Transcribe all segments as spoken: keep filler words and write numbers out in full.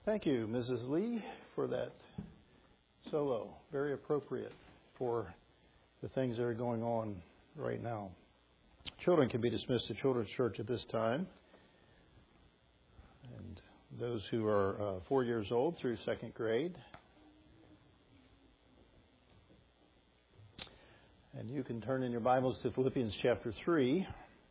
Thank you, Missus Lee, for that solo. Very appropriate for the things that are going on right now. Children can be dismissed to Children's Church at this time. And those who are uh, four years old through second grade. And you can turn in your Bibles to Philippians chapter three.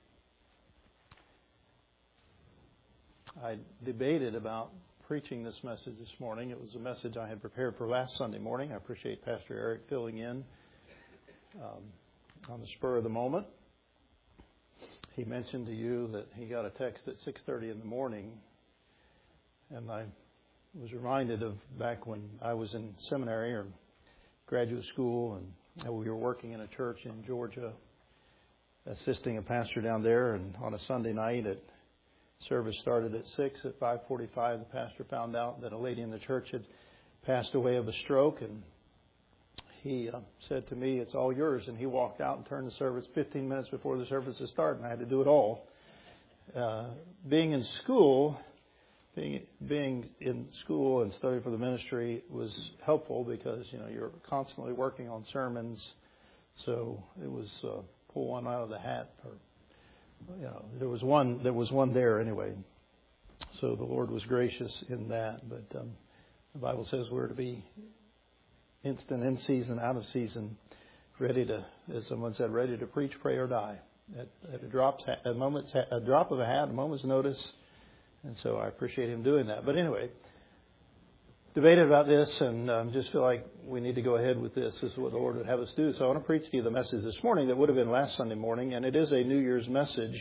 I debated about preaching this message this morning. It was a message I had prepared for last Sunday morning. I appreciate Pastor Eric filling in um, on the spur of the moment. He mentioned to you that he got a text at six thirty in the morning, and I was reminded of back when I was in seminary or graduate school, and we were working in a church in Georgia, assisting a pastor down there, and on a Sunday night at service started at six. At five forty-five, the pastor found out that a lady in the church had passed away of a stroke, and he uh, said to me, "It's all yours." And he walked out and turned the service fifteen minutes before the service had started, and I had to do it all. Uh, being in school, being being in school and studying for the ministry was helpful because you know you're constantly working on sermons, so it was uh, pull one out of the hat or. You know, there was one. There was one there anyway. So the Lord was gracious in that. But um, the Bible says we're to be instant, in season, out of season, ready to, as someone said, ready to preach, pray, or die at, at a drop, a moment's, a drop of a hat, a moment's notice. And so I appreciate him doing that. But anyway, debated about this and um, just feel like we need to go ahead with this. This is what the Lord would have us do. So I want to preach to you the message this morning that would have been last Sunday morning, and it is a New Year's message.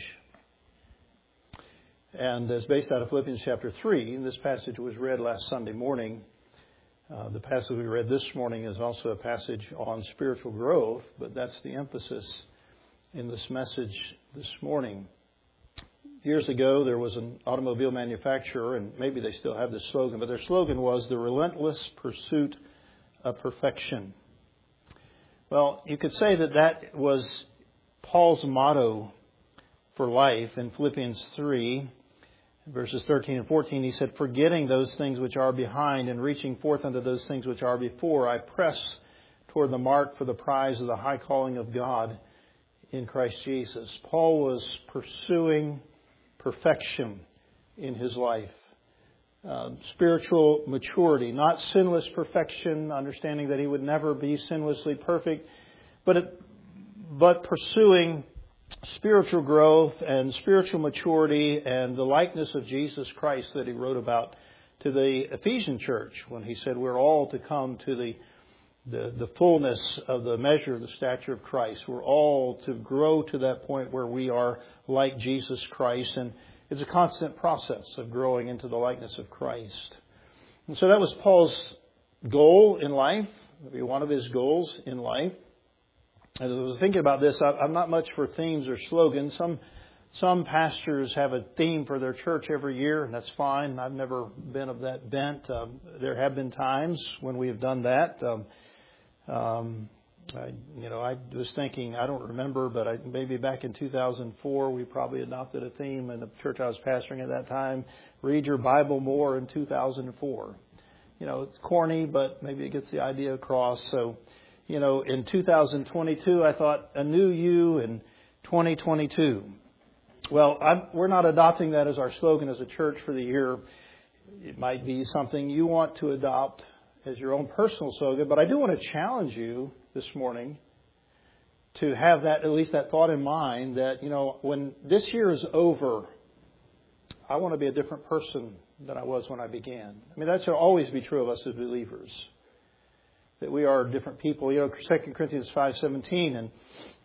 And it's based out of Philippians chapter three. This passage was read last Sunday morning. Uh, the passage we read this morning is also a passage on spiritual growth, but that's the emphasis in this message this morning. Years ago, there was an automobile manufacturer, and maybe they still have this slogan, but their slogan was the relentless pursuit of perfection. Well, you could say that that was Paul's motto for life in Philippians three, verses thirteen and fourteen. He said, "Forgetting those things which are behind and reaching forth unto those things which are before, I press toward the mark for the prize of the high calling of God in Christ Jesus." Paul was pursuing perfection in his life. Uh, spiritual maturity, not sinless perfection, understanding that he would never be sinlessly perfect, but it, but pursuing spiritual growth and spiritual maturity and the likeness of Jesus Christ that he wrote about to the Ephesian church when he said we're all to come to the The, the fullness of the measure of the stature of Christ. We're all to grow to that point where we are like Jesus Christ. And it's a constant process of growing into the likeness of Christ. And so that was Paul's goal in life, maybe one of his goals in life. As I was thinking about this, I'm not much for themes or slogans. Some some pastors have a theme for their church every year, and that's fine. I've never been of that bent. Um, there have been times when we have done that. Um, Um, I, you know, I was thinking, I don't remember, but I, maybe back in two thousand four, we probably adopted a theme in the church I was pastoring at that time. Read your Bible more in two thousand four. You know, it's corny, but maybe it gets the idea across. So, you know, in two thousand twenty-two, I thought a new you in twenty twenty-two. Well, I'm, we're not adopting that as our slogan as a church for the year. It might be something you want to adopt as your own personal slogan, but I do want to challenge you this morning to have that, at least that thought in mind that, you know, when this year is over, I want to be a different person than I was when I began. I mean, that should always be true of us as believers, that we are different people. You know, Second Corinthians five seventeen, and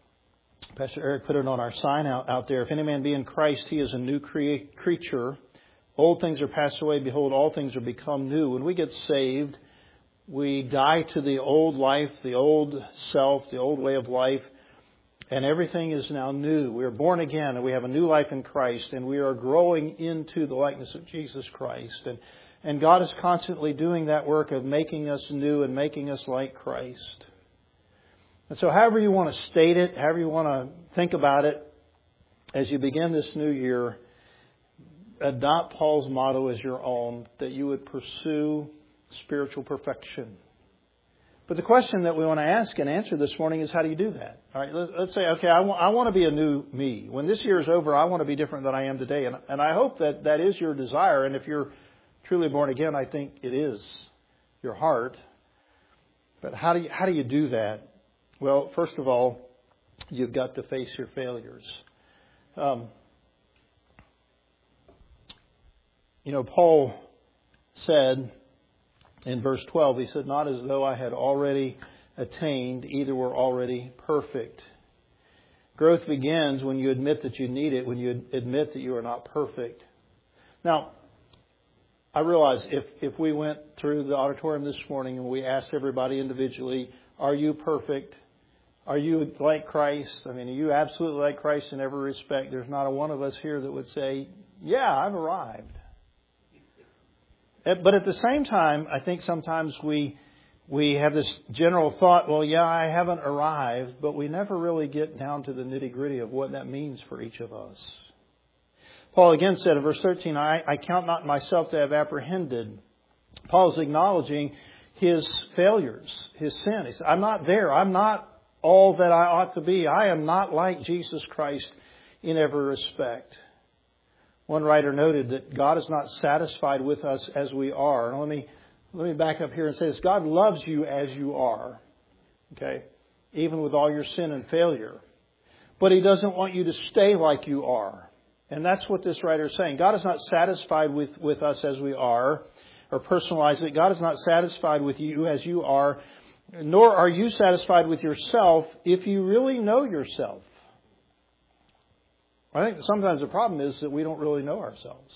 Pastor Eric put it on our sign out, out there. If any man be in Christ, he is a new crea- creature. Old things are passed away. Behold, all things are become new. When we get saved, we die to the old life, the old self, the old way of life, and everything is now new. We are born again, and we have a new life in Christ, and we are growing into the likeness of Jesus Christ. And, and God is constantly doing that work of making us new and making us like Christ. And so however you want to state it, however you want to think about it, as you begin this new year, adopt Paul's motto as your own, that you would pursue spiritual perfection. But the question that we want to ask and answer this morning is, how do you do that? All right, let's say, okay, I want, I want to be a new me. When this year is over, I want to be different than I am today. And, and I hope that that is your desire. And if you're truly born again, I think it is your heart. But how do you, how do you do that? Well, first of all, you've got to face your failures. Um, you know, Paul said in verse twelve, he said, not as though I had already attained, either were already perfect. Growth begins when you admit that you need it, when you admit that you are not perfect. Now, I realize if, if we went through the auditorium this morning and we asked everybody individually, are you perfect? Are you like Christ? I mean, are you absolutely like Christ in every respect? There's not a one of us here that would say, yeah, I've arrived. But at the same time, I think sometimes we we have this general thought, well, yeah, I haven't arrived, but we never really get down to the nitty-gritty of what that means for each of us. Paul again said in verse thirteen, I, I count not myself to have apprehended. Paul's acknowledging his failures, his sin. He said, I'm not there. I'm not all that I ought to be. I am not like Jesus Christ in every respect. One writer noted that God is not satisfied with us as we are. Now let me let me back up here and say this. God loves you as you are. Okay? Even with all your sin and failure. But He doesn't want you to stay like you are. And that's what this writer is saying. God is not satisfied with, with us as we are, or personalize it. God is not satisfied with you as you are, nor are you satisfied with yourself if you really know yourself. I think sometimes the problem is that we don't really know ourselves.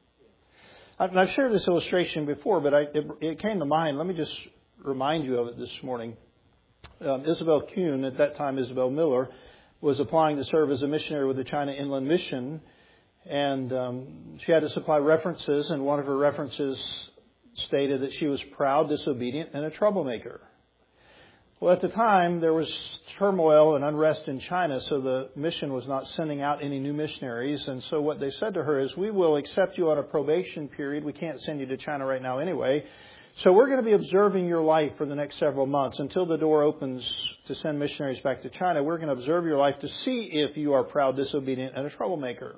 I've shared this illustration before, but I, it, it came to mind. Let me just remind you of it this morning. Um, Isabel Kuhn, at that time Isabel Miller, was applying to serve as a missionary with the China Inland Mission. And um, she had to supply references, and one of her references stated that she was proud, disobedient, and a troublemaker. Well, at the time, there was turmoil and unrest in China, so the mission was not sending out any new missionaries. And so what they said to her is, we will accept you on a probation period. We can't send you to China right now anyway. So we're going to be observing your life for the next several months until the door opens to send missionaries back to China. We're going to observe your life to see if you are proud, disobedient, and a troublemaker.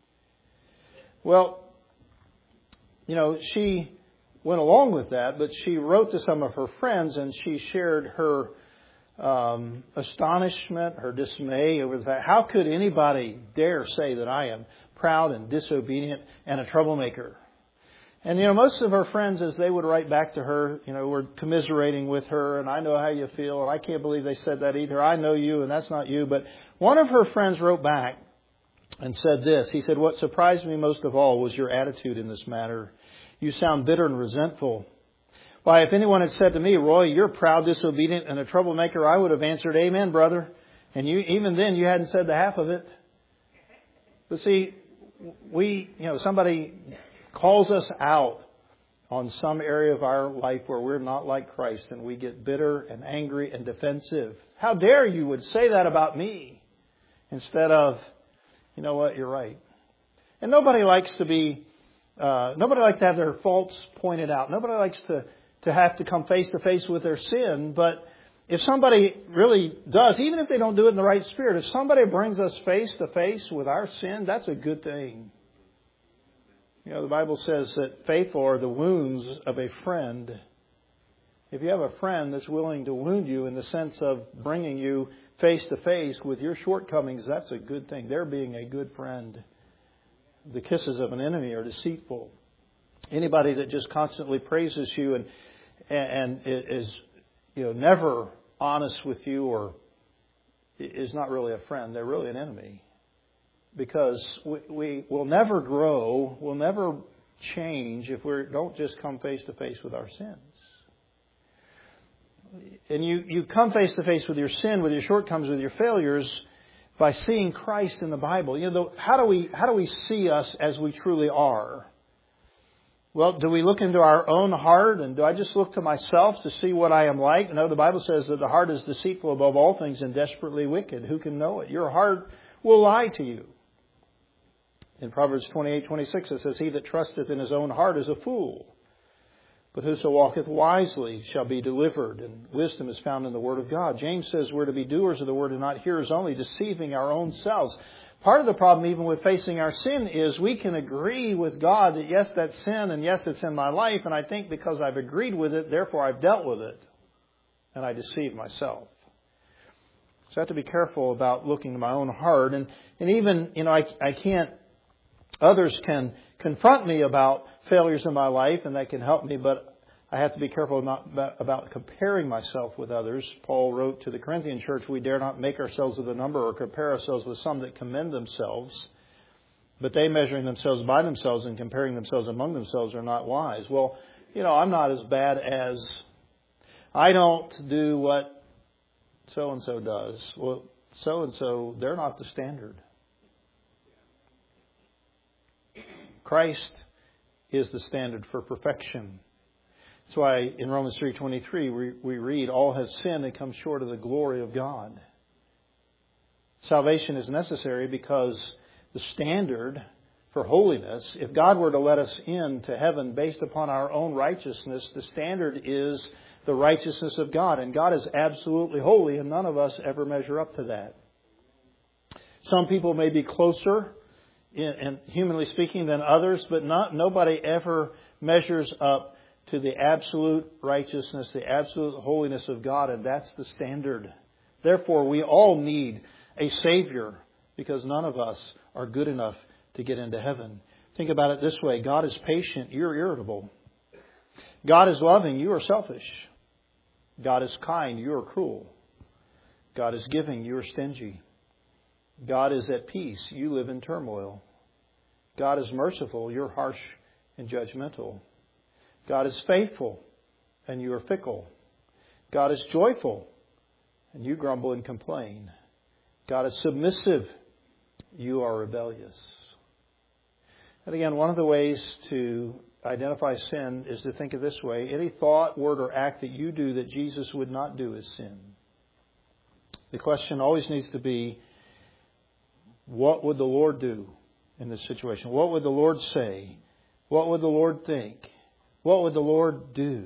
Well, you know, she went along with that, but she wrote to some of her friends and she shared her um, astonishment, her dismay over the fact, how could anybody dare say that I am proud and disobedient and a troublemaker? And, you know, most of her friends, as they would write back to her, you know, were commiserating with her, and I know how you feel, and I can't believe they said that either. I know you, and that's not you. But one of her friends wrote back and said this. He said, what surprised me most of all was your attitude in this matter. You sound bitter and resentful. Why, if anyone had said to me, Roy, you're proud, disobedient, and a troublemaker, I would have answered, amen, brother. And you, even then, you hadn't said the half of it. But see, we, you know, somebody calls us out on some area of our life where we're not like Christ, and we get bitter and angry and defensive. How dare you would say that about me, instead of, you know what, you're right. And nobody likes to be, uh, nobody likes to have their faults pointed out. Nobody likes to, to have to come face to face with their sin. But if somebody really does, even if they don't do it in the right spirit, if somebody brings us face to face with our sin, that's a good thing. You know, the Bible says that faithful are the wounds of a friend. If you have a friend that's willing to wound you in the sense of bringing you face to face with your shortcomings, that's a good thing. They're being a good friend. The kisses of an enemy are deceitful. Anybody that just constantly praises you and and is, you know, never honest with you or is not really a friend. They're really an enemy. Because we, we will never grow, we'll never change if we don't just come face to face with our sins. And you, you come face to face with your sin, with your shortcomings, with your failures, by seeing Christ in the Bible. You know, the, how do we how do we see us as we truly are? Well, do we look into our own heart, and do I just look to myself to see what I am like? No, the Bible says that the heart is deceitful above all things and desperately wicked. Who can know it? Your heart will lie to you. In Proverbs twenty-eight twenty-six it says, "He that trusteth in his own heart is a fool. But whoso walketh wisely shall be delivered." And wisdom is found in the Word of God. James says we're to be doers of the Word and not hearers only, deceiving our own selves. Part of the problem even with facing our sin is we can agree with God that yes, that's sin and yes, it's in my life. And I think because I've agreed with it, therefore I've dealt with it. And I deceive myself. So I have to be careful about looking to my own heart. And, and even, you know, I, I can't, others can confront me about failures in my life and that can help me, but I have to be careful about, about comparing myself with others. Paul wrote to the Corinthian church, "We dare not make ourselves with a number or compare ourselves with some that commend themselves. But they, measuring themselves by themselves and comparing themselves among themselves, are not wise." Well, you know, I'm not as bad as, I don't do what so-and-so does. Well, so-and-so, they're not the standard. Christ is the standard for perfection. That's why in Romans three twenty-three we, we read, "All have sinned and come short of the glory of God." Salvation is necessary because the standard for holiness, if God were to let us into heaven based upon our own righteousness, the standard is the righteousness of God. And God is absolutely holy, and none of us ever measure up to that. Some people may be closer, in, in humanly speaking, than others, but not nobody ever measures up to the absolute righteousness, the absolute holiness of God, and that's the standard. Therefore, we all need a Savior because none of us are good enough to get into heaven. Think about it this way. God is patient. You're irritable. God is loving. You are selfish. God is kind. You are cruel. God is giving. You are stingy. God is at peace. You live in turmoil. God is merciful. You're harsh and judgmental. God is faithful, and you are fickle. God is joyful, and you grumble and complain. God is submissive, you are rebellious. And again, one of the ways to identify sin is to think of this way. Any thought, word, or act that you do that Jesus would not do is sin. The question always needs to be, what would the Lord do in this situation? What would the Lord say? What would the Lord think? What would the Lord do?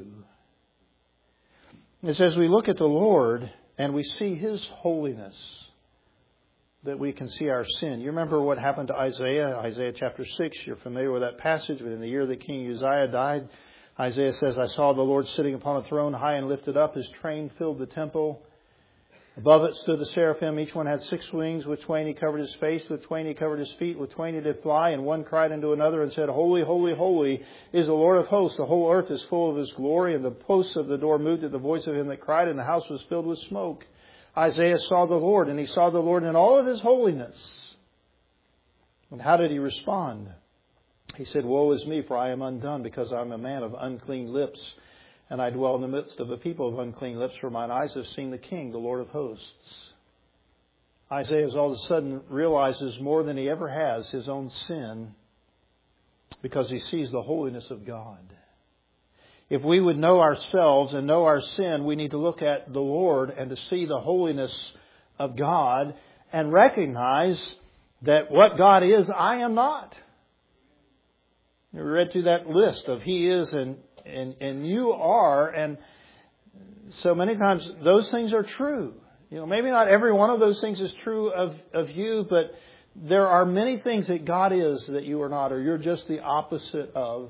It's as we look at the Lord and we see His holiness that we can see our sin. You remember what happened to Isaiah, Isaiah chapter six. You're familiar with that passage. But in the year that King Uzziah died, Isaiah says, "I saw the Lord sitting upon a throne high and lifted up. His train filled the temple. Above it stood the seraphim. Each one had six wings. With twain he covered his face. With twain he covered his feet. With twain he did fly. And one cried unto another and said, Holy, holy, holy is the Lord of hosts. The whole earth is full of His glory. And the posts of the door moved at the voice of him that cried. And the house was filled with smoke." Isaiah saw the Lord, and he saw the Lord in all of His holiness. And how did he respond? He said, "Woe is me, for I am undone, because I am a man of unclean lips. And I dwell in the midst of a people of unclean lips, for mine eyes have seen the King, the Lord of hosts." Isaiah all of a sudden realizes more than he ever has his own sin because he sees the holiness of God. If we would know ourselves and know our sin, we need to look at the Lord and to see the holiness of God and recognize that what God is, I am not. We read through that list of He is and And, and you are, and so many times those things are true. You know, maybe not every one of those things is true of, of you, but there are many things that God is that you are not, or you're just the opposite of.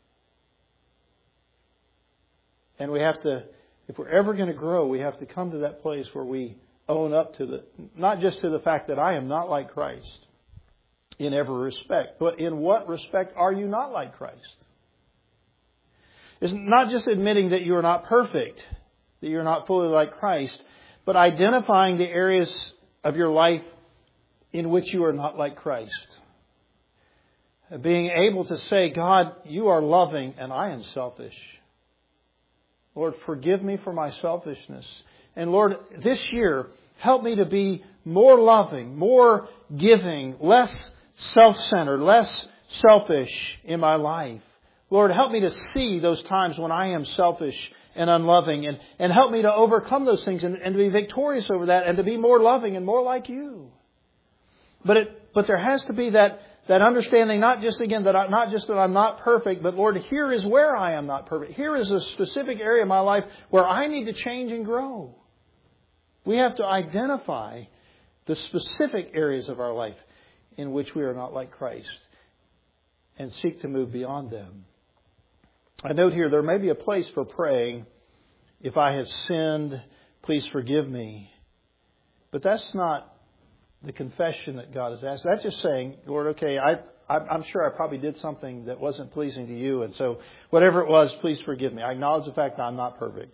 And we have to, if we're ever going to grow, we have to come to that place where we own up to the, not just to the fact that I am not like Christ in every respect, but in what respect are you not like Christ? It's not just admitting that you are not perfect, that you're not fully like Christ, but identifying the areas of your life in which you are not like Christ. Being able to say, God, you are loving and I am selfish. Lord, forgive me for my selfishness. And Lord, this year, help me to be more loving, more giving, less self-centered, less selfish in my life. Lord, help me to see those times when I am selfish and unloving, and, and help me to overcome those things and, and to be victorious over that and to be more loving and more like you. But it, but there has to be that, That understanding, not just again, that I, not just that I'm not perfect, but Lord, here is where I am not perfect. Here is a specific area of my life where I need to change and grow. We have to identify the specific areas of our life in which we are not like Christ and seek to move beyond them. I note here, there may be a place for praying, if I have sinned, please forgive me. But that's not the confession that God is asking. That's just saying, Lord, okay, I, I'm sure I probably did something that wasn't pleasing to you. And so whatever it was, please forgive me. I acknowledge the fact that I'm not perfect.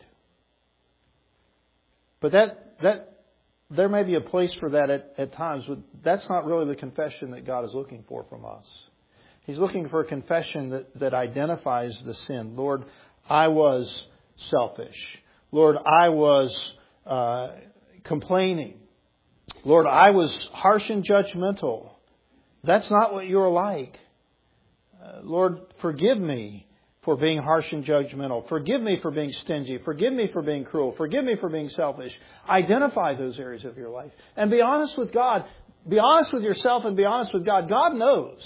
But that that there may be a place for that at, at times. But that's not really the confession that God is looking for from us. He's looking for a confession that, that identifies the sin. Lord, I was selfish. Lord, I was uh, complaining. Lord, I was harsh and judgmental. That's not what you're like. Uh, Lord, forgive me for being harsh and judgmental. Forgive me for being stingy. Forgive me for being cruel. Forgive me for being selfish. Identify those areas of your life. And be honest with God. Be honest with yourself and be honest with God. God knows.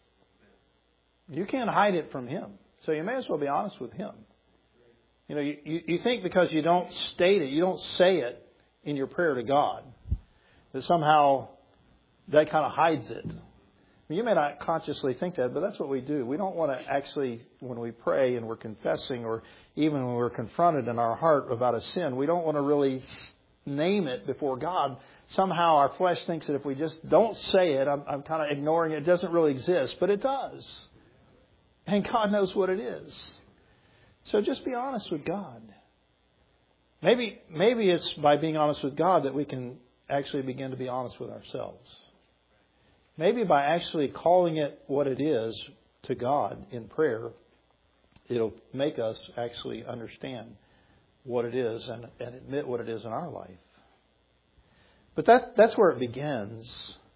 You can't hide it from Him. So you may as well be honest with Him. You know, you, you, you think because you don't state it, you don't say it in your prayer to God, that somehow that kind of hides it. You may not consciously think that, but that's what we do. We don't want to actually, when we pray and we're confessing, or even when we're confronted in our heart about a sin, we don't want to really name it before God. Somehow our flesh thinks that if we just don't say it, I'm, I'm kind of ignoring it. It doesn't really exist, but it does. And God knows what it is. So just be honest with God. Maybe, maybe it's by being honest with God that we can actually begin to be honest with ourselves. Maybe by actually calling it what it is to God in prayer, it'll make us actually understand what it is and, and admit what it is in our life. But that, that's where it begins.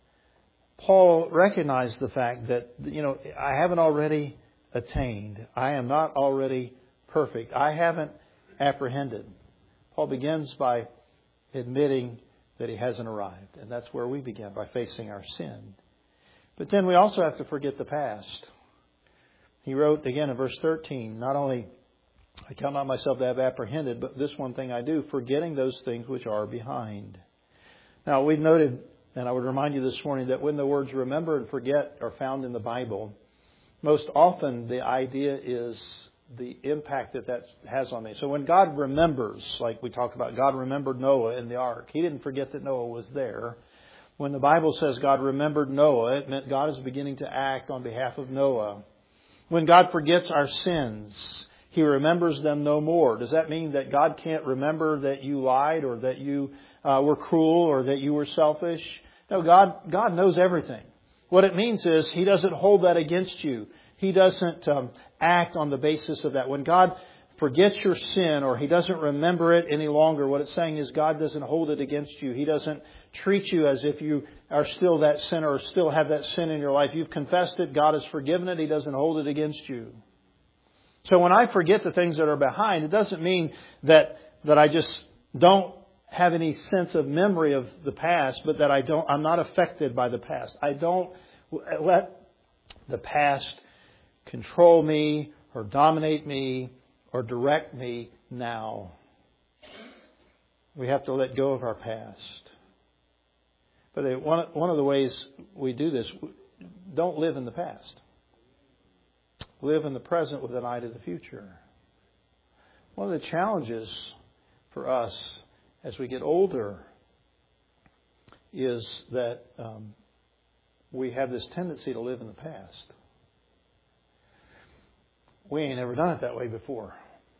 Paul recognized the fact that, you know, I haven't already attained. I am not already perfect. I haven't apprehended. Paul begins by admitting that he hasn't arrived. And that's where we begin, by facing our sin. But then we also have to forget the past. He wrote again in verse thirteen, not only I count not myself to have apprehended, but this one thing I do, forgetting those things which are behind. Now we've noted, and I would remind you this morning, that when the words remember and forget are found in the Bible, most often the idea is the impact that that has on me. So when God remembers, like we talk about, God remembered Noah in the ark. He didn't forget that Noah was there. When the Bible says God remembered Noah, it meant God is beginning to act on behalf of Noah. When God forgets our sins, He remembers them no more. Does that mean that God can't remember that you lied or that you uh, were cruel or that you were selfish? No, God, God knows everything. What it means is He doesn't hold that against you. He doesn't um, act on the basis of that. When God forgets your sin or He doesn't remember it any longer, what it's saying is God doesn't hold it against you. He doesn't treat you as if you are still that sinner or still have that sin in your life. You've confessed it. God has forgiven it. He doesn't hold it against you. So when I forget the things that are behind, it doesn't mean that that I just don't have any sense of memory of the past, but that I don't, I'm not affected by the past. I don't let the past control me or dominate me or direct me now. We have to let go of our past. But one one of the ways we do this, don't live in the past. Live in the present with an eye to the future. One of the challenges for us as we get older is that um, we have this tendency to live in the past. We ain't ever done it that way before.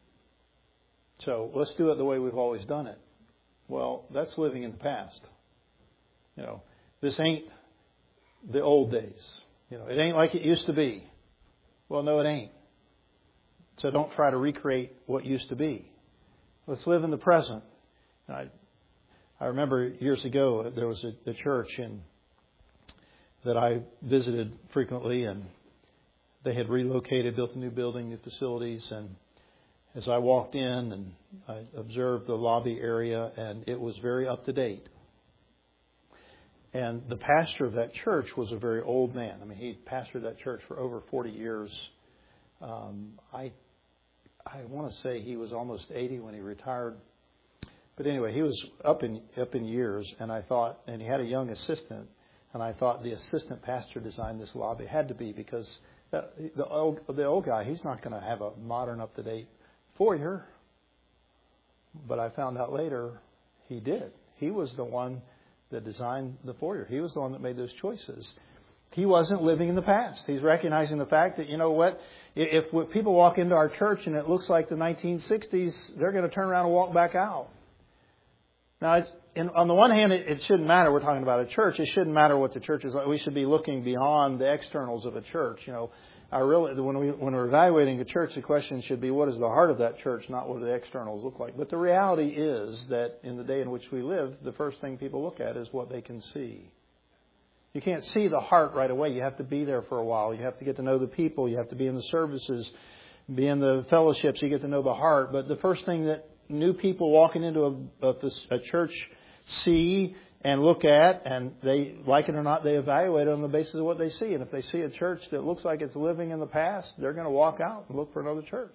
So let's do it the way we've always done it. Well, that's living in the past. You know, this ain't the old days. You know, it ain't like it used to be. Well, no, it ain't. So don't try to recreate what used to be. Let's live in the present. And I, I remember years ago there was a, a church in that I visited frequently, and they had relocated, built a new building, new facilities, and as I walked in and I observed the lobby area, and it was very up to date. And the pastor of that church was a very old man. I mean, he pastored that church for over forty years. Um, I I want to say he was almost eighty when he retired. But anyway, he was up in up in years, and I thought, and he had a young assistant, and I thought the assistant pastor designed this lobby. It had to be, because that, the old the old guy, he's not going to have a modern, up to date foyer. But I found out later he did. He was the one that designed the foyer. He was the one that made those choices. He wasn't living in the past. He's recognizing the fact that, you know what, if people walk into our church and it looks like the nineteen sixties, they're going to turn around and walk back out. Now, it's, in, on the one hand, it, it shouldn't matter. We're talking about a church. It shouldn't matter what the church is like. We should be looking beyond the externals of a church. You know, our real, when we when we're evaluating a church, the question should be, what is the heart of that church, not what the externals look like. But the reality is that in the day in which we live, the first thing people look at is what they can see. You can't see the heart right away. You have to be there for a while. You have to get to know the people. You have to be in the services, be in the fellowships. You get to know the heart. But the first thing that new people walking into a, a, a church see and look at, and they, like it or not, they evaluate it on the basis of what they see. And if they see a church that looks like it's living in the past, they're going to walk out and look for another church.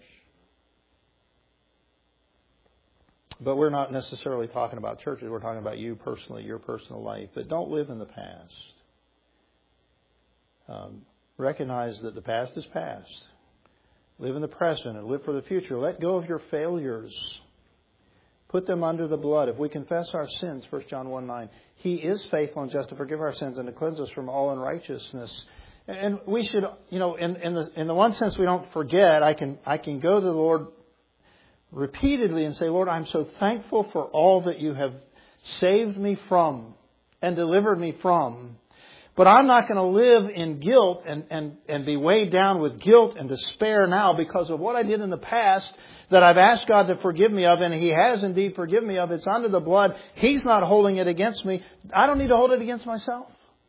But we're not necessarily talking about churches. We're talking about you personally, your personal life. But don't live in the past. Um, recognize that the past is past. Live in the present and live for the future. Let go of your failures. Put them under the blood. If we confess our sins, First John one nine, He is faithful and just to forgive our sins and to cleanse us from all unrighteousness. And we should, you know, in, in the in the one sense we don't forget, I can I can go to the Lord repeatedly and say, Lord, I'm so thankful for all that you have saved me from and delivered me from. But I'm not going to live in guilt and, and, and be weighed down with guilt and despair now because of what I did in the past that I've asked God to forgive me of, and He has indeed forgiven me of. It's under the blood. He's not holding it against me. I don't need to hold it against myself.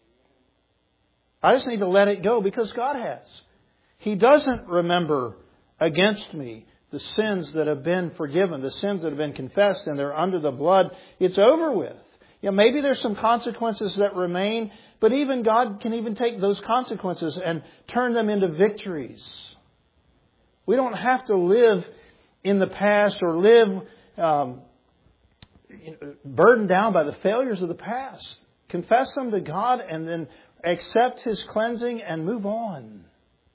I just need to let it go because God has. He doesn't remember against me the sins that have been forgiven, the sins that have been confessed, and they're under the blood. It's over with. Yeah, maybe there's some consequences that remain, but even God can even take those consequences and turn them into victories. We don't have to live in the past or live um, burdened down by the failures of the past. Confess them to God and then accept His cleansing and move on.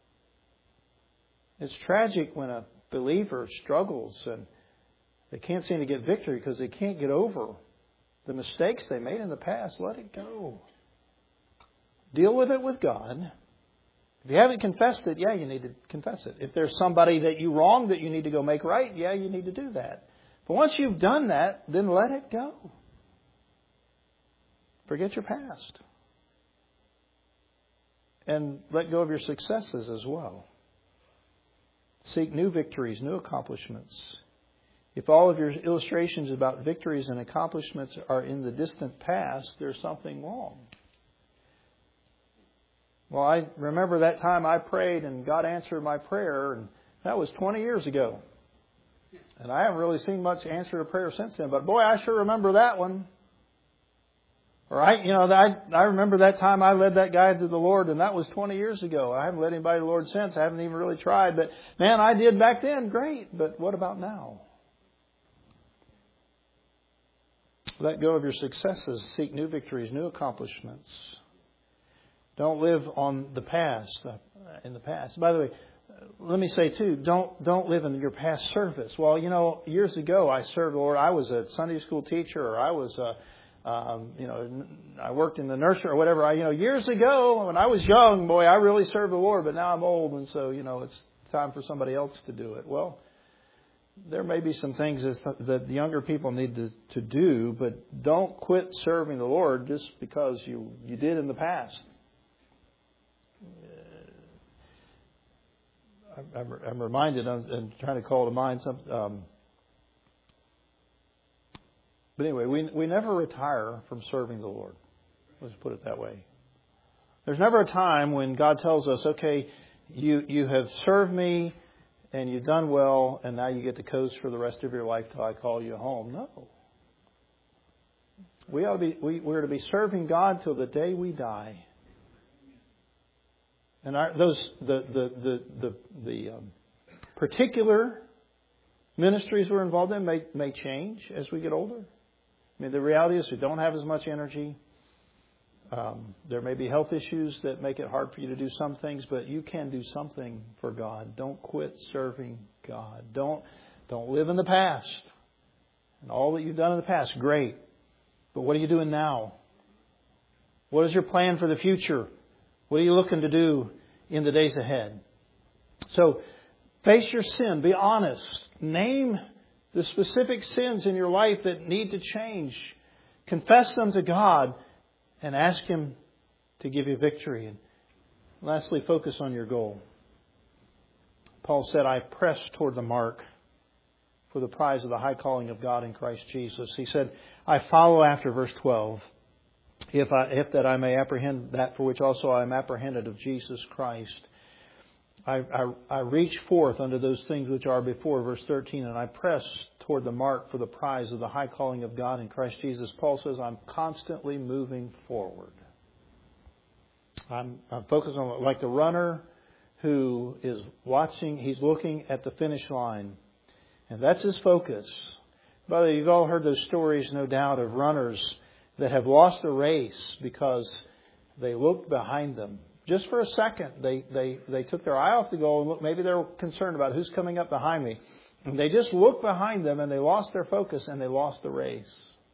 It's tragic when a believer struggles and they can't seem to get victory because they can't get over the mistakes they made in the past. Let it go. Deal with it with God. If you haven't confessed it, yeah, you need to confess it. If there's somebody that you wronged that you need to go make right, yeah, you need to do that. But once you've done that, then let it go. Forget your past. And let go of your successes as well. Seek new victories, new accomplishments. If all of your illustrations about victories and accomplishments are in the distant past, there's something wrong. Well, I remember that time I prayed and God answered my prayer, and that was twenty years ago. And I haven't really seen much answer to prayer since then. But boy, I sure remember that one. Or I, you know, I, I remember that time I led that guy to the Lord, and that was twenty years ago. I haven't led anybody to the Lord since. I haven't even really tried. But man, I did back then. Great. But what about now? Let go of your successes. Seek new victories, new accomplishments. Don't live on the past, uh, in the past. By the way, let me say too, don't don't live in your past service. Well, you know, years ago I served the Lord. I was a Sunday school teacher, or I was a Um, you know, I worked in the nursery or whatever. I, you know, years ago when I was young, boy, I really served the Lord. But now I'm old, and so you know, it's time for somebody else to do it. Well, there may be some things that the younger people need to, to do, but don't quit serving the Lord just because you you did in the past. I'm, I'm reminded. I'm, I'm trying to call to mind some. Um, But anyway, we we never retire from serving the Lord. Let's put it that way. There's never a time when God tells us, okay, you, you have served me and you've done well, and now you get to coast for the rest of your life till I call you home. No. We ought to be, we, we're to be serving God till the day we die. And our, those, the, the, the, the, the um, particular ministries we're involved in may, may change as we get older. I mean, the reality is we don't have as much energy. Um, there may be health issues that make it hard for you to do some things, but you can do something for God. Don't quit serving God. Don't, don't live in the past. And all that you've done in the past, great. But what are you doing now? What is your plan for the future? What are you looking to do in the days ahead? So, face your sin. Be honest. Name the specific sins in your life that need to change. Confess them to God and ask Him to give you victory. And lastly, focus on your goal. Paul said, I press toward the mark for the prize of the high calling of God in Christ Jesus. He said, I follow after, verse twelve, if, I, if that I may apprehend that for which also I am apprehended of Jesus Christ. I, I, I reach forth unto those things which are before, verse thirteen, and I press toward the mark for the prize of the high calling of God in Christ Jesus. Paul says, I'm constantly moving forward. I'm, I'm focused on, like the runner who is watching, he's looking at the finish line. And that's his focus. By the way, you've all heard those stories, no doubt, of runners that have lost a race because they looked behind them. Just for a second, they, they, they took their eye off the goal and looked, maybe they were concerned about who's coming up behind me. And they just looked behind them and they lost their focus and they lost the race.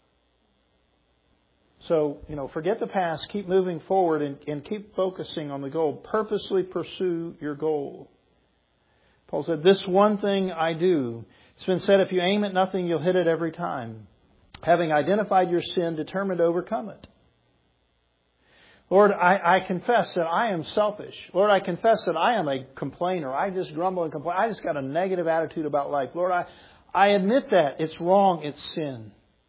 So, you know, forget the past, keep moving forward and, and keep focusing on the goal. Purposely pursue your goal. Paul said, this one thing I do. It's been said, if you aim at nothing, you'll hit it every time. Having identified your sin, determined to overcome it. Lord, I, I confess that I am selfish. Lord, I confess that I am a complainer. I just grumble and complain. I just got a negative attitude about life. Lord, I, I admit that. It's wrong. It's sin.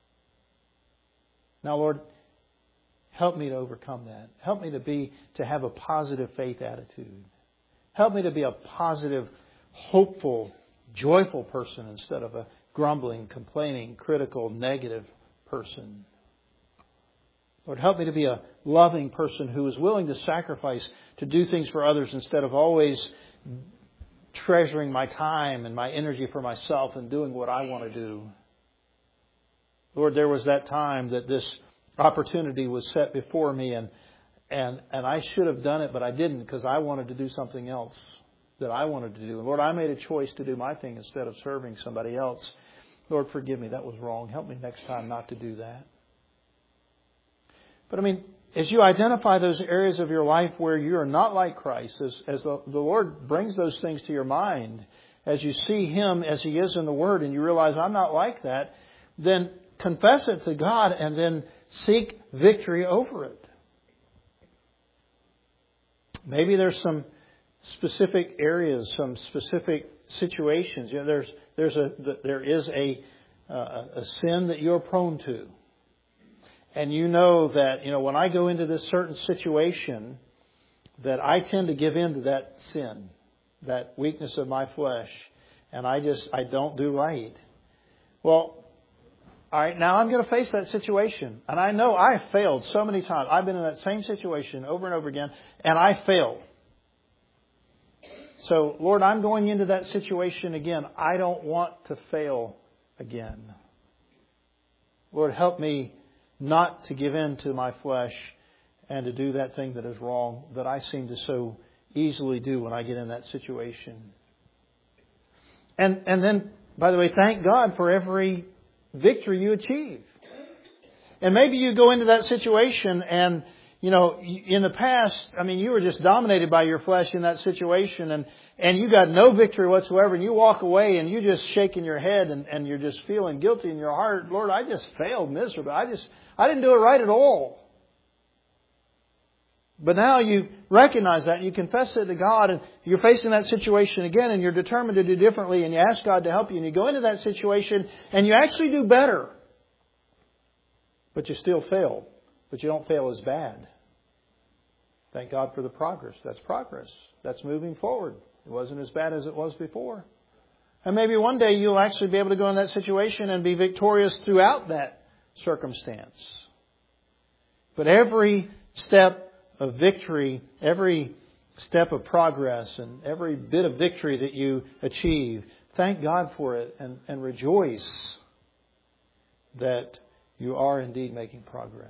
Now, Lord, help me to overcome that. Help me to be, to have a positive faith attitude. Help me to be a positive, hopeful, joyful person instead of a grumbling, complaining, critical, negative person. Lord, help me to be a loving person who is willing to sacrifice to do things for others instead of always treasuring my time and my energy for myself and doing what I want to do. Lord, there was that time that this opportunity was set before me and and and I should have done it, but I didn't because I wanted to do something else that I wanted to do. And Lord, I made a choice to do my thing instead of serving somebody else. Lord, forgive me. That was wrong. Help me next time not to do that. But I mean, as you identify those areas of your life where you are not like Christ, as, as the, the Lord brings those things to your mind, as you see Him as He is in the Word and you realize I'm not like that, then confess it to God and then seek victory over it. Maybe there's some specific areas, some specific situations. You know, there's there's a there is a uh, a sin that you're prone to. And you know that, you know, when I go into this certain situation, that I tend to give in to that sin, that weakness of my flesh, and I just, I don't do right. Well, all right, now I'm going to face that situation. And I know I have failed so many times. I've been in that same situation over and over again, and I failed. So, Lord, I'm going into that situation again. I don't want to fail again. Lord, help me not to give in to my flesh and to do that thing that is wrong that I seem to so easily do when I get in that situation. And and then, by the way, thank God for every victory you achieve. And maybe you go into that situation and, you know, in the past, I mean, you were just dominated by your flesh in that situation and, and you got no victory whatsoever and you walk away and you just shaking your head and, and you're just feeling guilty in your heart. Lord, I just failed miserably. I just, I didn't do it right at all. But now you recognize that and you confess it to God and you're facing that situation again and you're determined to do differently and you ask God to help you and you go into that situation and you actually do better. But you still fail. But you don't fail as bad. Thank God for the progress. That's progress. That's moving forward. It wasn't as bad as it was before. And maybe one day you'll actually be able to go in that situation and be victorious throughout that circumstance. But every step of victory, every step of progress, and every bit of victory that you achieve, thank God for it and, and rejoice that you are indeed making progress.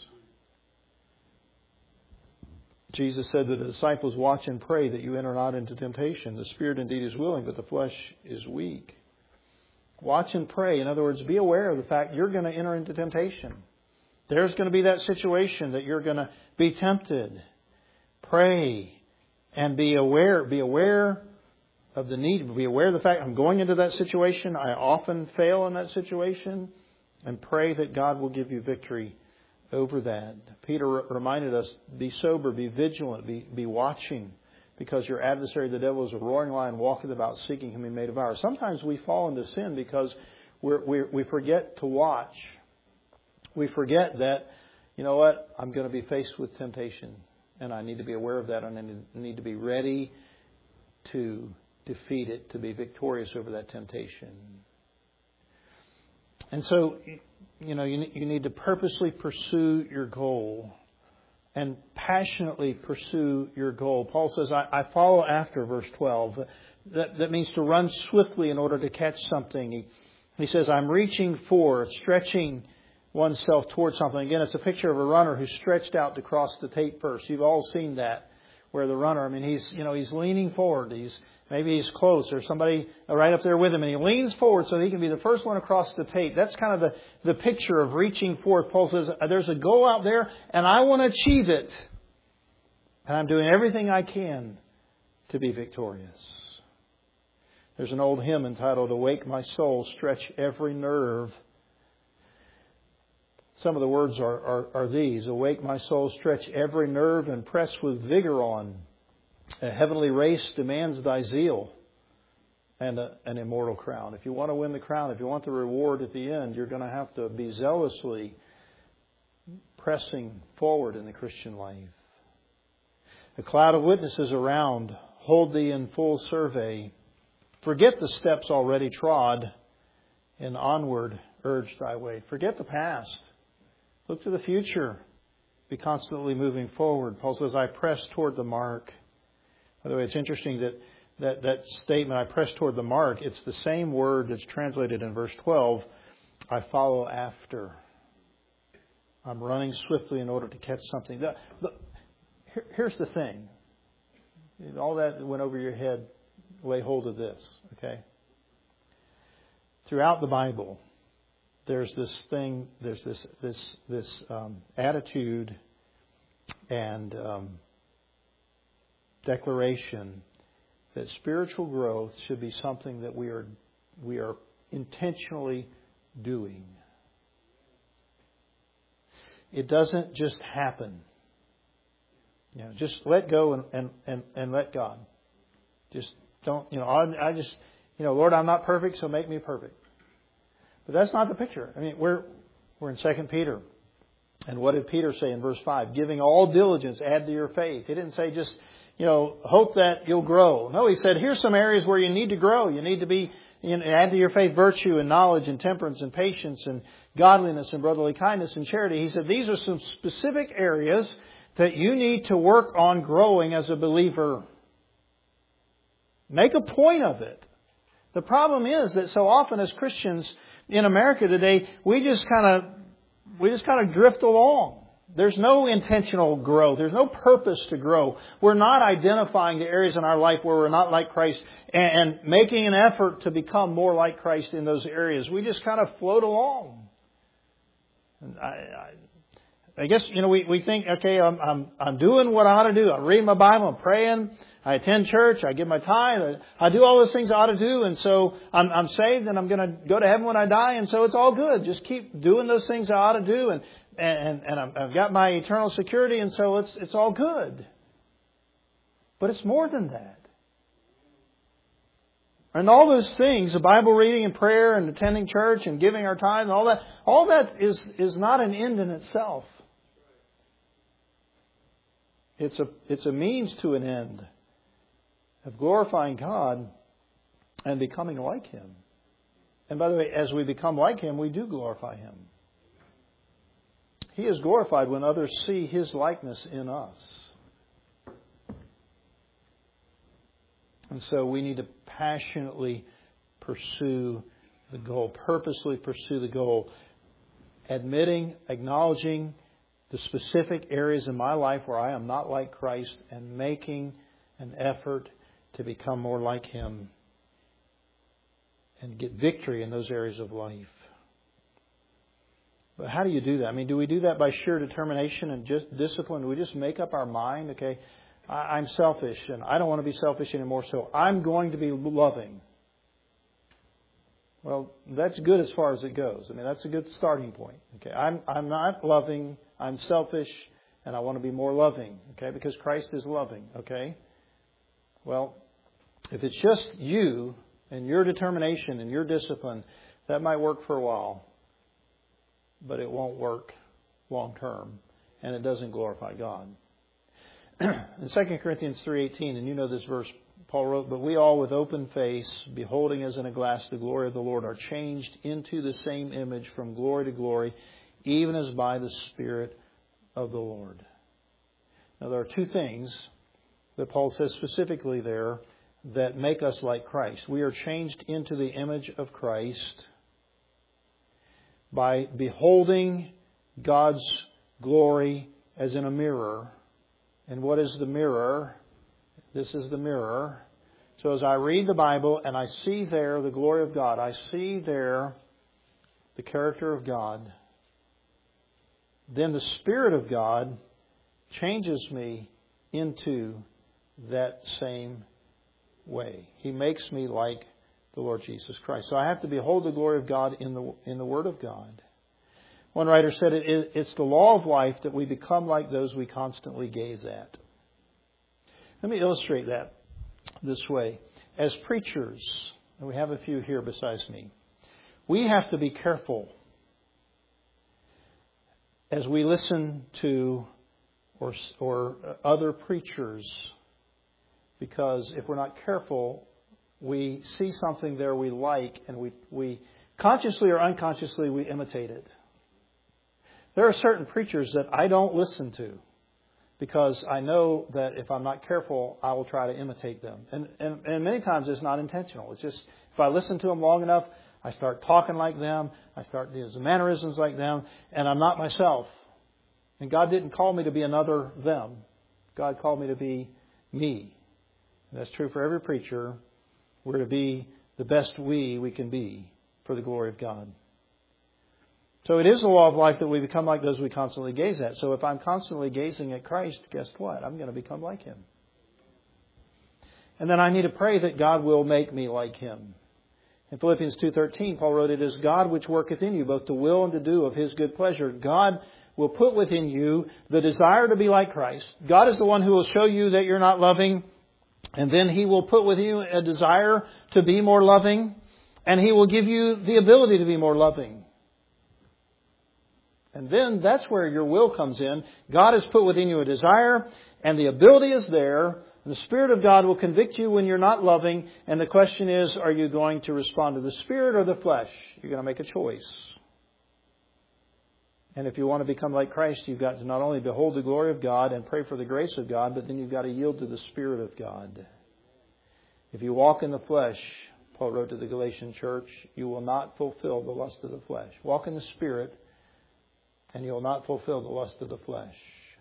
Jesus said to the disciples, watch and pray that you enter not into temptation. The spirit indeed is willing, but the flesh is weak. Watch and pray. In other words, be aware of the fact you're going to enter into temptation. There's going to be that situation that you're going to be tempted. Pray and be aware. Be aware of the need. Be aware of the fact I'm going into that situation. I often fail in that situation. And pray that God will give you victory over that. Peter reminded us, be sober, be vigilant, be, be watching. Because your adversary, the devil, is a roaring lion, walketh about seeking whom he may devour. Sometimes we fall into sin because we're, we're, we forget to watch. We forget that, you know what, I'm going to be faced with temptation. And I need to be aware of that. And I need to be ready to defeat it, to be victorious over that temptation. And so, you know, you, you need to purposely pursue your goal. And passionately pursue your goal. Paul says, I, I follow after, verse twelve. That, that means to run swiftly in order to catch something. He, he says, I'm reaching for, stretching oneself towards something. Again, it's a picture of a runner who's stretched out to cross the tape first. You've all seen that, where the runner, I mean, he's, you know, he's leaning forward. He's Maybe he's close. There's somebody right up there with him, and he leans forward so he can be the first one across the tape. That's kind of the, the picture of reaching forth. Paul says, there's a goal out there, and I want to achieve it. And I'm doing everything I can to be victorious. There's an old hymn entitled, Awake My Soul, Stretch Every Nerve. Some of the words are, are, are these. Awake my soul, stretch every nerve, and press with vigor on. A heavenly race demands thy zeal and a, an immortal crown. If you want to win the crown, if you want the reward at the end, you're going to have to be zealously pressing forward in the Christian life. A cloud of witnesses around, hold thee in full survey. Forget the steps already trod, and onward urge thy way. Forget the past. Look to the future. Be constantly moving forward. Paul says, I press toward the mark. By the way, it's interesting that, that that statement, I press toward the mark, it's the same word that's translated in verse twelve, I follow after. I'm running swiftly in order to catch something. The, the, here, here's the thing. All that went over your head, lay hold of this, okay? Throughout the Bible, there's this thing, there's this this this um, attitude and um, declaration that spiritual growth should be something that we are we are intentionally doing. It doesn't just happen. You know, just let go and, and, and, and let God. Just don't, you know, I, I just, you know, Lord, I'm not perfect, so make me perfect. But that's not the picture. I mean, we're we're in Second Peter. And what did Peter say in verse five? Giving all diligence, add to your faith. He didn't say just, you know, hope that you'll grow. No, he said, here's some areas where you need to grow. You need to be, you know, add to your faith virtue and knowledge and temperance and patience and godliness and brotherly kindness and charity. He said, these are some specific areas that you need to work on growing as a believer. Make a point of it. The problem is that so often as Christians in America today, we just kind of we just kind of drift along. There's no intentional growth. There's no purpose to grow. We're not identifying the areas in our life where we're not like Christ and, and making an effort to become more like Christ in those areas. We just kind of float along. And I, I, I guess, you know, we, we think, okay, I'm, I'm, I'm doing what I ought to do. I'm reading my Bible, I'm praying, I attend church, I give my tithe, I, I do all those things I ought to do, and so I'm, I'm saved and I'm going to go to heaven when I die, and so it's all good. Just keep doing those things I ought to do, and and, and I've got my eternal security, and so it's it's all good. But it's more than that. And all those things, the Bible reading and prayer and attending church and giving our tithe and all that, all that is, is not an end in itself. It's a it's a means to an end of glorifying God and becoming like Him. And by the way, as we become like Him, we do glorify Him. He is glorified when others see His likeness in us. And so we need to passionately pursue the goal, purposely pursue the goal, admitting, acknowledging the specific areas in my life where I am not like Christ and making an effort to become more like Him and get victory in those areas of life. But how do you do that? I mean, do we do that by sheer determination and just discipline? Do we just make up our mind, okay, I'm selfish and I don't want to be selfish anymore, so I'm going to be loving? Well, that's good as far as it goes. I mean, that's a good starting point. Okay, I'm I'm not loving, I'm selfish, and I want to be more loving. Okay, because Christ is loving. Okay. Well, if it's just you and your determination and your discipline, that might work for a while, but it won't work long term, and it doesn't glorify God. In Second Corinthians three eighteen, and you know this verse, Paul wrote, "But we all with open face, beholding as in a glass the glory of the Lord, are changed into the same image from glory to glory, even as by the Spirit of the Lord." Now there are two things that Paul says specifically there that make us like Christ. We are changed into the image of Christ by beholding God's glory as in a mirror. And what is the mirror? This is the mirror. So as I read the Bible and I see there the glory of God, I see there the character of God, then the Spirit of God changes me into that same way. He makes me like the Lord Jesus Christ. So I have to behold the glory of God in the in the Word of God. One writer said it, it's the law of life that we become like those we constantly gaze at. Let me illustrate that this way. As preachers, and we have a few here besides me, we have to be careful as we listen to or, or other preachers, because if we're not careful, we see something there we like and we, we consciously or unconsciously we imitate it. There are certain preachers that I don't listen to because I know that if I'm not careful, I will try to imitate them. And, and, and many times it's not intentional. It's just if I listen to them long enough, I start talking like them. I start doing mannerisms like them. And I'm not myself. And God didn't call me to be another them. God called me to be me. And that's true for every preacher. We're to be the best we we can be for the glory of God. So it is the law of life that we become like those we constantly gaze at. So if I'm constantly gazing at Christ, guess what? I'm going to become like Him. And then I need to pray that God will make me like Him. In Philippians two thirteen, Paul wrote, "It is God which worketh in you, both to will and to do of His good pleasure." God will put within you the desire to be like Christ. God is the one who will show you that you're not loving. And then He will put within you a desire to be more loving. And He will give you the ability to be more loving. And then that's where your will comes in. God has put within you a desire, and the ability is there. The Spirit of God will convict you when you're not loving. And the question is, are you going to respond to the Spirit or the flesh? You're going to make a choice. And if you want to become like Christ, you've got to not only behold the glory of God and pray for the grace of God, but then you've got to yield to the Spirit of God. If you walk in the flesh, Paul wrote to the Galatian church, you will not fulfill the lust of the flesh. Walk in the Spirit, and you will not fulfill the lust of the flesh.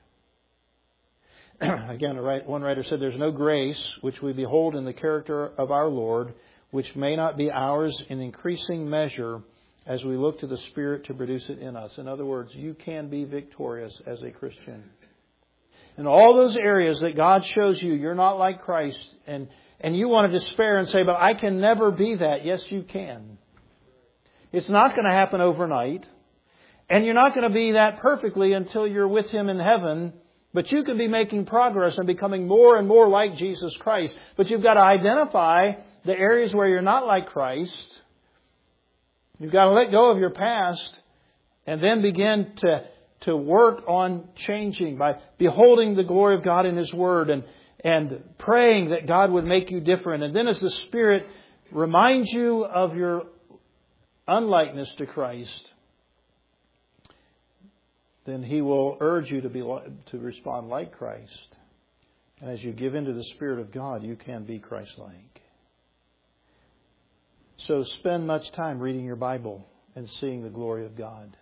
Again, one writer said, "There's no grace which we behold in the character of our Lord, which may not be ours in increasing measure as we look to the Spirit to produce it in us." In other words, you can be victorious as a Christian. In all those areas that God shows you you're not like Christ, and, and you want to despair and say, "But I can never be that." Yes, you can. It's not going to happen overnight. And you're not going to be that perfectly until you're with Him in heaven. But you can be making progress and becoming more and more like Jesus Christ. But you've got to identify the areas where you're not like Christ. You've got to let go of your past and then begin to, to work on changing by beholding the glory of God in His Word and, and praying that God would make you different. And then as the Spirit reminds you of your unlikeness to Christ, then He will urge you to be to respond like Christ. And as you give into the Spirit of God, you can be Christ-like. So spend much time reading your Bible and seeing the glory of God.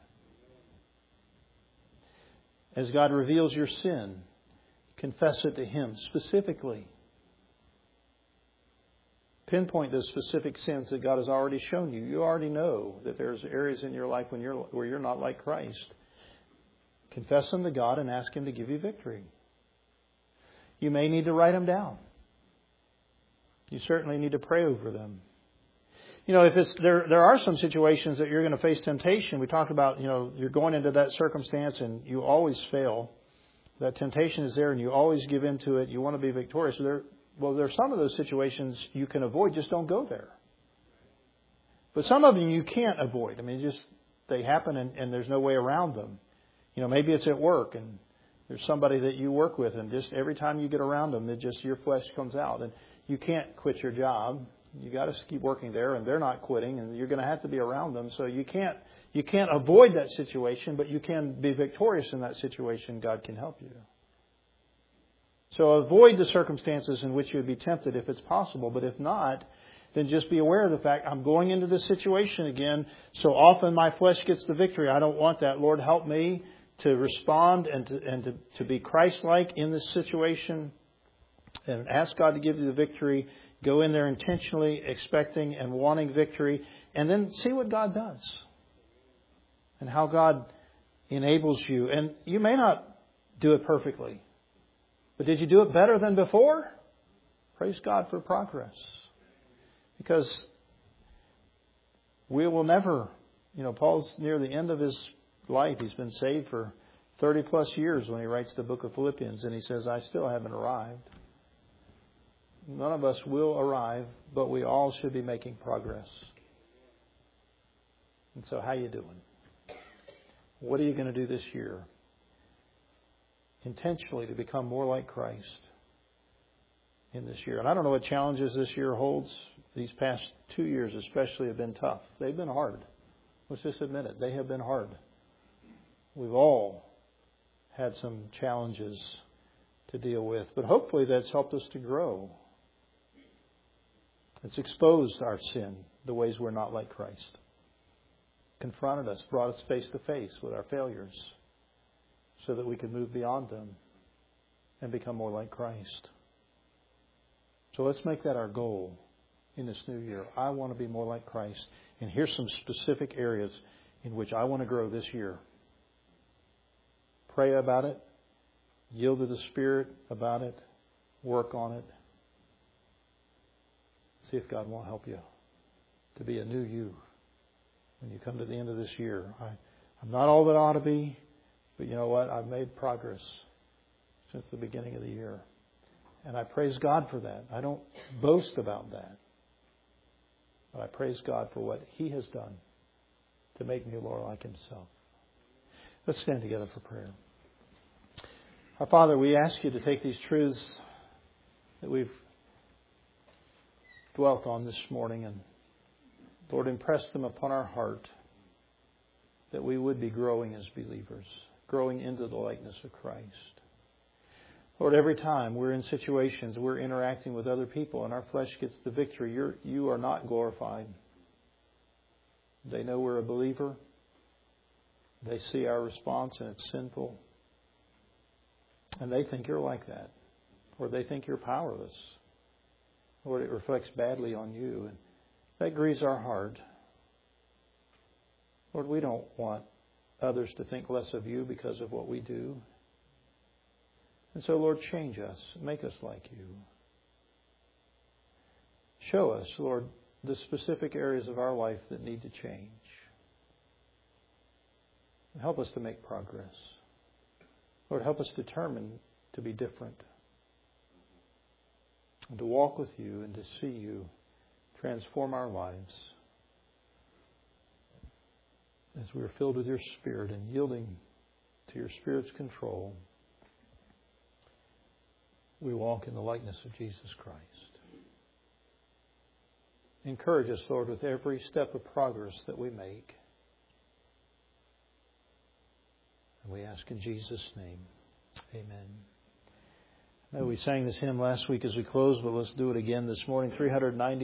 As God reveals your sin, confess it to Him specifically. Pinpoint those specific sins that God has already shown you. You already know that there's areas in your life when you're, where you're not like Christ. Confess them to God and ask Him to give you victory. You may need to write them down. You certainly need to pray over them. You know, if it's there, there are some situations that you're going to face temptation. We talked about, you know, you're going into that circumstance and you always fail. That temptation is there and you always give in to it. You want to be victorious. There, well, there are some of those situations you can avoid. Just don't go there. But some of them you can't avoid. I mean, just they happen and, and there's no way around them. You know, maybe it's at work and there's somebody that you work with and just every time you get around them, it just your flesh comes out and you can't quit your job. You got to keep working there, and they're not quitting, and you're going to have to be around them. So you can't you can't avoid that situation, but you can be victorious in that situation. God can help you. So avoid the circumstances in which you would be tempted if it's possible. But if not, then just be aware of the fact I'm going into this situation again. So often my flesh gets the victory. I don't want that. Lord, help me to respond and to and to, to be Christ-like in this situation, and ask God to give you the victory. Go in there intentionally expecting and wanting victory, and then see what God does and how God enables you. And you may not do it perfectly, but did you do it better than before? Praise God for progress. Because we will never, you know, Paul's near the end of his life. He's been saved for thirty plus years when he writes the book of Philippians, and he says, I still haven't arrived. None of us will arrive, but we all should be making progress. And so how are you doing? What are you going to do this year? Intentionally to become more like Christ in this year. And I don't know what challenges this year holds. These past two years especially have been tough. They've been hard. Let's just admit it. They have been hard. We've all had some challenges to deal with. But hopefully that's helped us to grow. It's exposed our sin, the ways we're not like Christ. Confronted us, brought us face to face with our failures so that we could move beyond them and become more like Christ. So let's make that our goal in this new year. I want to be more like Christ. And here's some specific areas in which I want to grow this year. Pray about it. Yield to the Spirit about it. Work on it. See if God will help you to be a new you when you come to the end of this year. I, I'm not all that I ought to be, but you know what? I've made progress since the beginning of the year. And I praise God for that. I don't boast about that. But I praise God for what He has done to make me more like Himself. Let's stand together for prayer. Our Father, we ask You to take these truths that we've dwelt on this morning and, Lord, impress them upon our heart that we would be growing as believers, growing into the likeness of Christ. Lord, every time we're in situations, we're interacting with other people and our flesh gets the victory, you're, you are not glorified. They know we're a believer. They see our response and it's sinful. And they think you're like that. Or they think you're powerless. Lord, it reflects badly on You. And that grieves our heart. Lord, we don't want others to think less of You because of what we do. And so, Lord, change us. Make us like You. Show us, Lord, the specific areas of our life that need to change. Help us to make progress. Lord, help us determine to be different. And to walk with You and to see You transform our lives as we are filled with Your Spirit and yielding to Your Spirit's control. We walk in the likeness of Jesus Christ. Encourage us, Lord, with every step of progress that we make. We ask in Jesus' name. Amen. Now, we sang this hymn last week as we closed, but let's do it again this morning. three ninety.